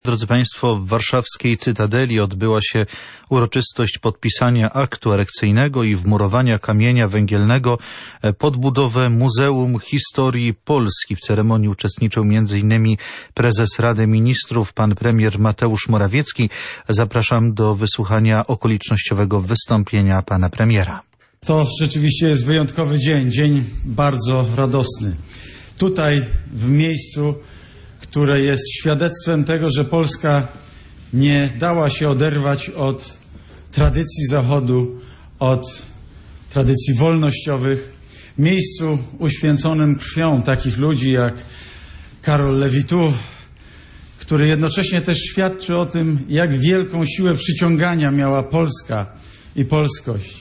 Drodzy Państwo, w warszawskiej Cytadeli odbyła się uroczystość podpisania aktu erekcyjnego i wmurowania kamienia węgielnego pod budowę Muzeum Historii Polski. W ceremonii uczestniczył m.in. prezes Rady Ministrów, pan premier Mateusz Morawiecki. Zapraszam do wysłuchania okolicznościowego wystąpienia pana premiera. To rzeczywiście jest wyjątkowy dzień bardzo radosny. Tutaj w miejscu, które jest świadectwem tego, że Polska nie dała się oderwać od tradycji Zachodu, od tradycji wolnościowych. Miejscu uświęconym krwią takich ludzi jak Karol Lewitu, który jednocześnie też świadczy o tym, jak wielką siłę przyciągania miała Polska i polskość,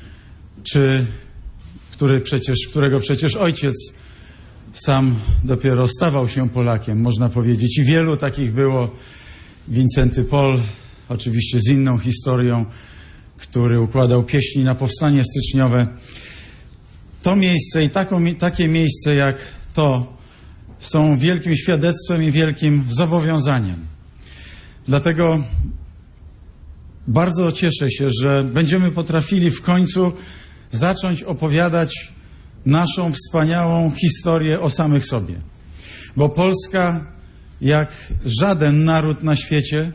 którego przecież ojciec sam dopiero stawał się Polakiem, można powiedzieć. I wielu takich było. Wincenty Pol, oczywiście z inną historią, który układał pieśni na powstanie styczniowe. To miejsce i takie miejsce jak to są wielkim świadectwem i wielkim zobowiązaniem. Dlatego bardzo cieszę się, że będziemy potrafili w końcu zacząć opowiadać naszą wspaniałą historię o samych sobie. Bo Polska, jak żaden naród na świecie,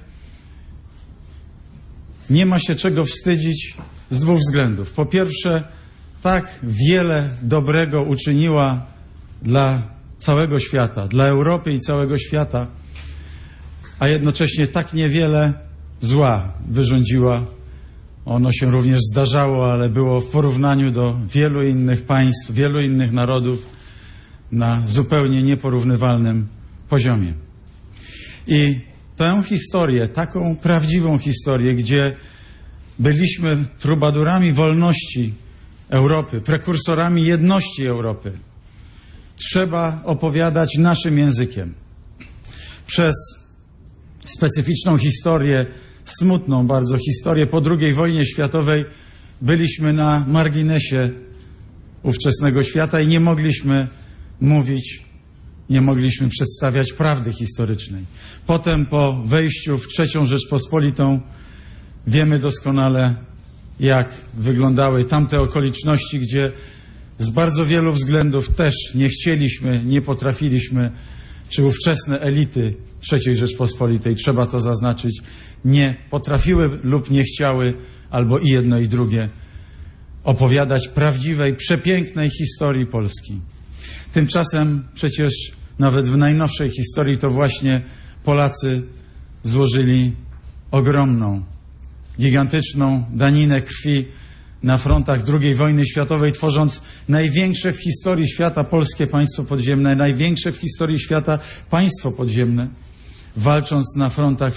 nie ma się czego wstydzić z dwóch względów. Po pierwsze, tak wiele dobrego uczyniła dla całego świata, dla Europy i całego świata, a jednocześnie tak niewiele zła wyrządziła. Ono się również zdarzało, ale było w porównaniu do wielu innych państw, wielu innych narodów na zupełnie nieporównywalnym poziomie. I tę historię, taką prawdziwą historię, gdzie byliśmy trubadurami wolności Europy, prekursorami jedności Europy, trzeba opowiadać naszym językiem. Przez specyficzną historię, smutną bardzo historię po II wojnie światowej byliśmy na marginesie ówczesnego świata i nie mogliśmy mówić, nie mogliśmy przedstawiać prawdy historycznej. Potem po wejściu w III Rzeczpospolitą wiemy doskonale, jak wyglądały tamte okoliczności, gdzie z bardzo wielu względów też nie chcieliśmy, nie potrafiliśmy, czy ówczesne elity III Rzeczpospolitej, trzeba to zaznaczyć, nie potrafiły lub nie chciały, albo i jedno i drugie, opowiadać prawdziwej, przepięknej historii Polski. Tymczasem przecież nawet w najnowszej historii to właśnie Polacy złożyli ogromną, gigantyczną daninę krwi na frontach II wojny światowej, tworząc największe w historii świata polskie państwo podziemne, największe w historii świata państwo podziemne, walcząc na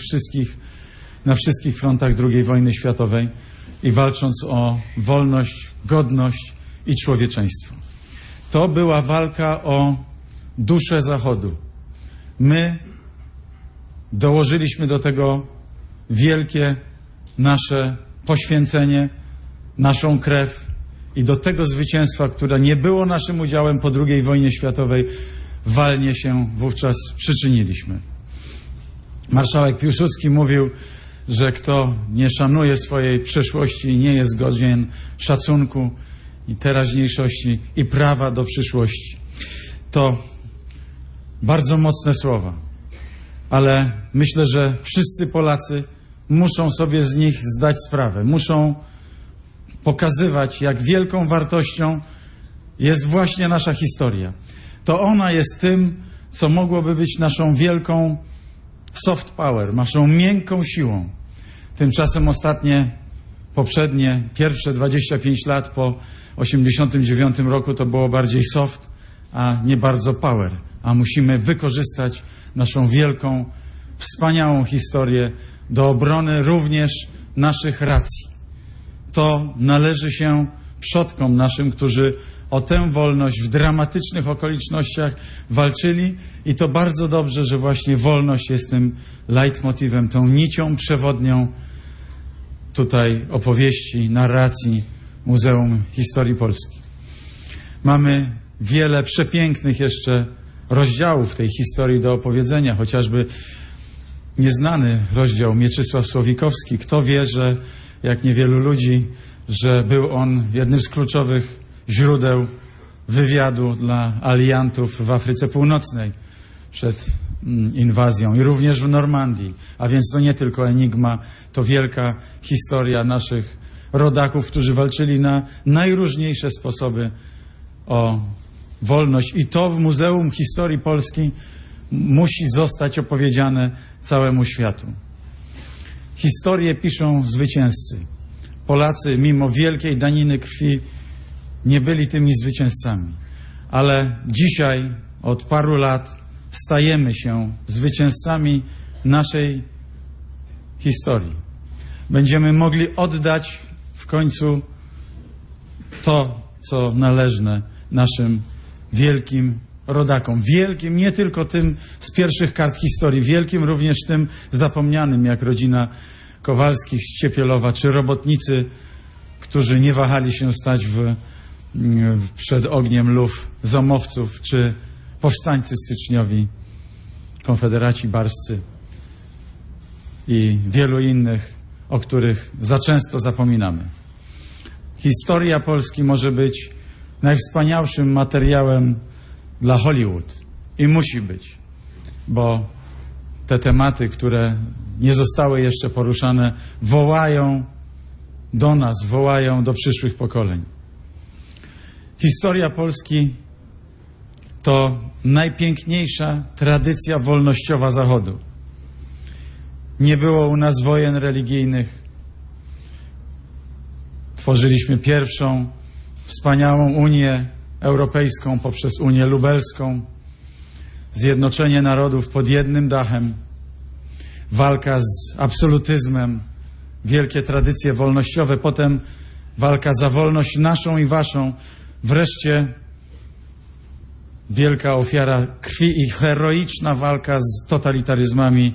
wszystkich frontach II wojny światowej i walcząc o wolność, godność i człowieczeństwo. To była walka o duszę Zachodu. My dołożyliśmy do tego wielkie nasze poświęcenie, naszą krew i do tego zwycięstwa, które nie było naszym udziałem po II wojnie światowej, walnie się wówczas przyczyniliśmy. Marszałek Piłsudski mówił, że kto nie szanuje swojej przeszłości, nie jest godzien szacunku i teraźniejszości i prawa do przyszłości. To bardzo mocne słowa, ale myślę, że wszyscy Polacy muszą sobie z nich zdać sprawę. Muszą pokazywać, jak wielką wartością jest właśnie nasza historia. To ona jest tym, co mogłoby być naszą wielką soft power, naszą miękką siłą. Tymczasem pierwsze 25 lat po 1989 roku to było bardziej soft, a nie bardzo power. A musimy wykorzystać naszą wielką, wspaniałą historię do obrony również naszych racji. To należy się przodkom naszym, którzy o tę wolność w dramatycznych okolicznościach walczyli i to bardzo dobrze, że właśnie wolność jest tym leitmotivem, tą nicią przewodnią tutaj opowieści, narracji Muzeum Historii Polski. Mamy wiele przepięknych jeszcze rozdziałów tej historii do opowiedzenia, chociażby nieznany rozdział Mieczysław Słowikowski. Kto wie, że jak niewielu ludzi, że był on jednym z kluczowych źródeł wywiadu dla aliantów w Afryce Północnej przed inwazją i również w Normandii. A więc to nie tylko enigma, to wielka historia naszych rodaków, którzy walczyli na najróżniejsze sposoby o wolność. I to w Muzeum Historii Polski musi zostać opowiedziane całemu światu. Historię piszą zwycięzcy. Polacy, mimo wielkiej daniny krwi, nie byli tymi zwycięzcami. Ale dzisiaj, od paru lat, stajemy się zwycięzcami naszej historii. Będziemy mogli oddać w końcu to, co należne naszym wielkim rodakom. Wielkim, nie tylko tym z pierwszych kart historii, wielkim również tym zapomnianym, jak rodzina Kowalskich z Ciepielowa, czy robotnicy, którzy nie wahali się stać przed ogniem luf zomowców, czy powstańcy styczniowi, konfederaci barscy i wielu innych, o których za często zapominamy. Historia Polski może być najwspanialszym materiałem dla Hollywood i musi być, bo te tematy, które nie zostały jeszcze poruszane, wołają do nas, wołają do przyszłych pokoleń. Historia Polski to najpiękniejsza tradycja wolnościowa Zachodu. Nie było u nas wojen religijnych. Tworzyliśmy pierwszą wspaniałą Unię Europejską poprzez Unię Lubelską. Zjednoczenie narodów pod jednym dachem. Walka z absolutyzmem. Wielkie tradycje wolnościowe. Potem walka za wolność naszą i waszą. Wreszcie wielka ofiara krwi i heroiczna walka z totalitaryzmami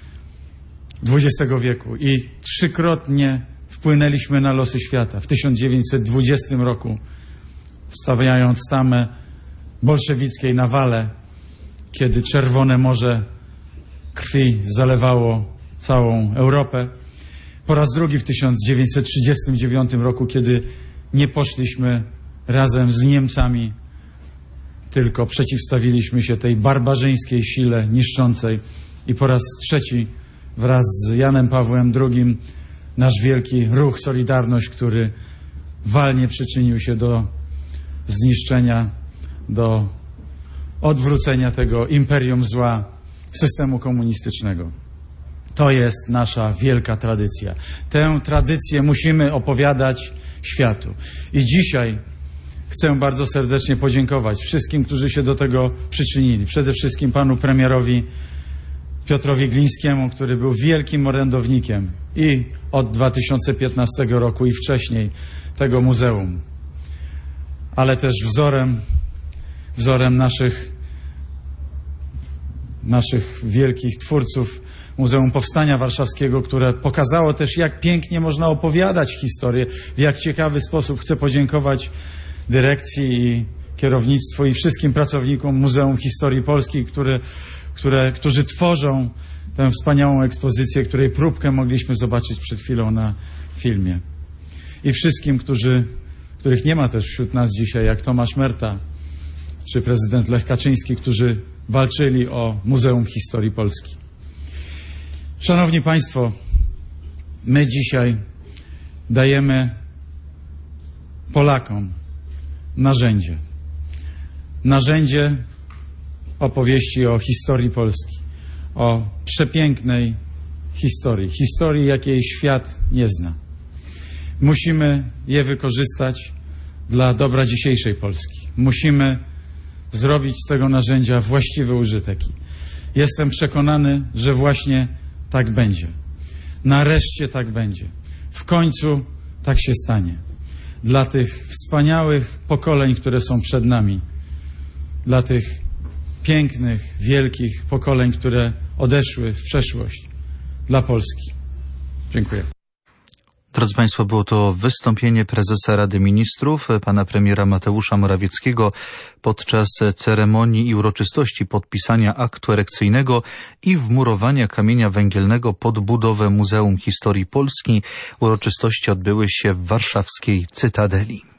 XX wieku. I trzykrotnie wpłynęliśmy na losy świata. W 1920 roku, stawiając tamę bolszewickiej nawale, kiedy Czerwone Morze krwi zalewało całą Europę. Po raz drugi w 1939 roku, kiedy nie poszliśmy razem z Niemcami, tylko przeciwstawiliśmy się tej barbarzyńskiej sile niszczącej. I po raz trzeci wraz z Janem Pawłem II nasz wielki ruch Solidarność, który walnie przyczynił się do zniszczenia, do odwrócenia tego imperium zła, systemu komunistycznego. To jest nasza wielka tradycja. Tę tradycję musimy opowiadać światu. I dzisiaj chcę bardzo serdecznie podziękować wszystkim, którzy się do tego przyczynili. Przede wszystkim panu premierowi Piotrowi Glińskiemu, który był wielkim orędownikiem i od 2015 roku i wcześniej tego muzeum, ale też wzorem naszych wielkich twórców Muzeum Powstania Warszawskiego, które pokazało też, jak pięknie można opowiadać historię, w jak ciekawy sposób. Chcę podziękować dyrekcji i kierownictwu i wszystkim pracownikom Muzeum Historii Polskiej, którzy tworzą tę wspaniałą ekspozycję, której próbkę mogliśmy zobaczyć przed chwilą na filmie. I wszystkim, których nie ma też wśród nas dzisiaj, jak Tomasz Merta czy prezydent Lech Kaczyński, którzy walczyli o Muzeum Historii Polski. Szanowni Państwo, my dzisiaj dajemy Polakom narzędzie opowieści o historii Polski, o przepięknej historii, jakiej świat nie zna. Musimy je wykorzystać dla dobra dzisiejszej Polski. Musimy zrobić z tego narzędzia właściwy użytek. Jestem przekonany, że właśnie tak będzie. Nareszcie tak będzie. W końcu tak się stanie. Dla tych wspaniałych pokoleń, które są przed nami. Dla tych pięknych, wielkich pokoleń, które odeszły w przeszłość. Dla Polski. Dziękuję. Drodzy Państwo, było to wystąpienie prezesa Rady Ministrów, pana premiera Mateusza Morawieckiego podczas ceremonii i uroczystości podpisania aktu erekcyjnego i wmurowania kamienia węgielnego pod budowę Muzeum Historii Polski. Uroczystości odbyły się w warszawskiej Cytadeli.